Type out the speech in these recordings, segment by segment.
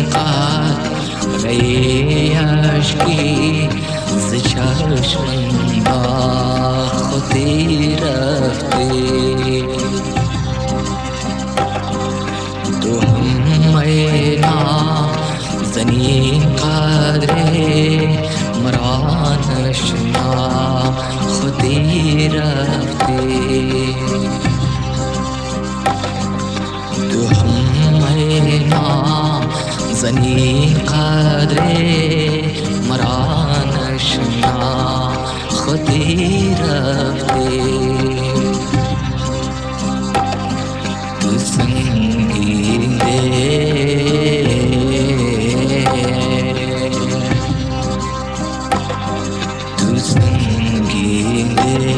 قطره اشکی ز چشم خودی رفتی. تو هم نازنین قدر مرا نشنا خودی رفتی. تو هم نازنین قدر مرا نشنا خودی رفتی. تو سنگین تو سنگین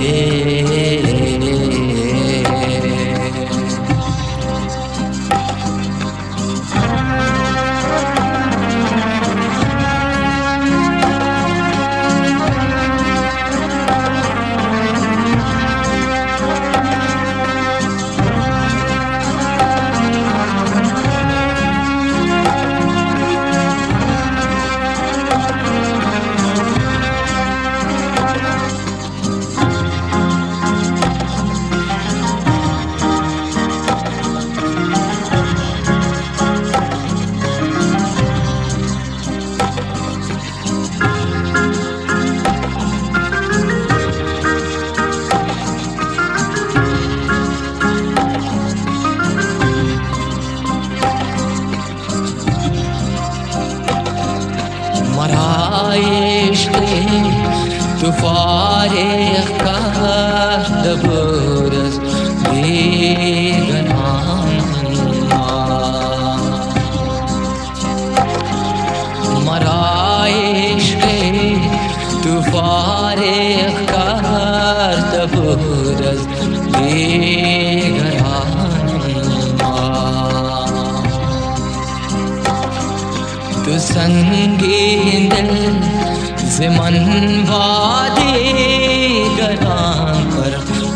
تو فارغ کرد برز بیگنام مرا عشق تو فارغ کرد برز بیگنام. تو سنگین دل زمن وادی گران پر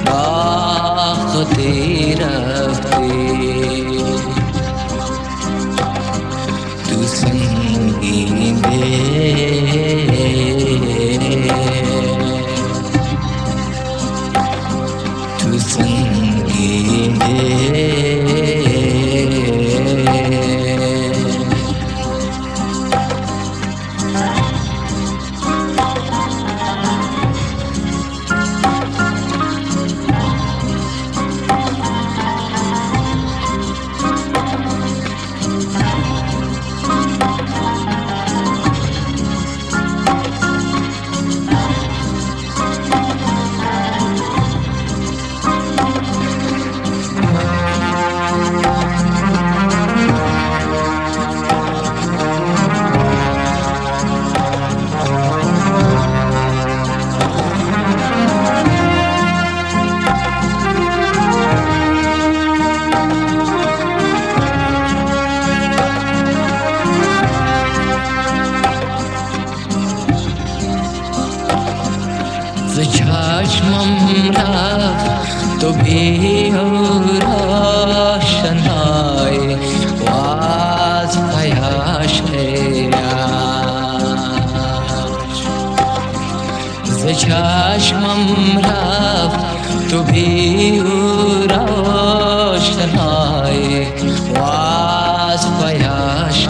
باختی رفتی. تو سنگین تو سنگین ز چشمم رفت تو بی روشنای و از پیش ز چشمم رفت تو بی روشنای و از پیش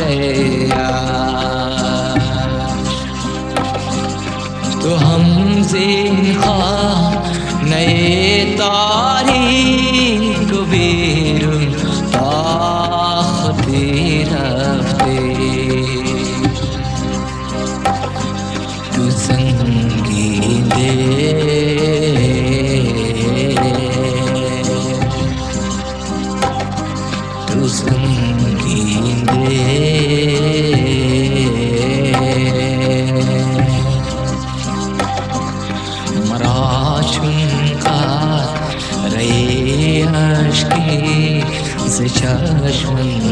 تو هم زین خانه تاریک و بیرون تاختی رفتی. تو سنگین تو سنگین مرا چون قطره اشکی ز چشم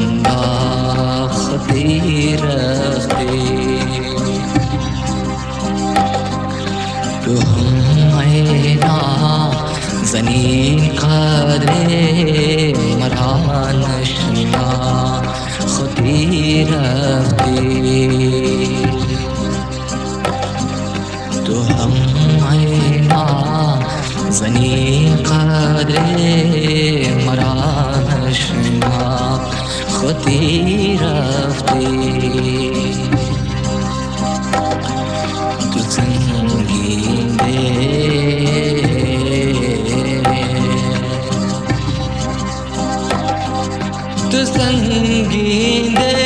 انداختی رفتی. تو هم زنین قدر مرا نشنا خودی رفتی. تو هم عینا زنی قدر مرا نشنا خودی رفتی. تو سنگین دل، تو سنگین دل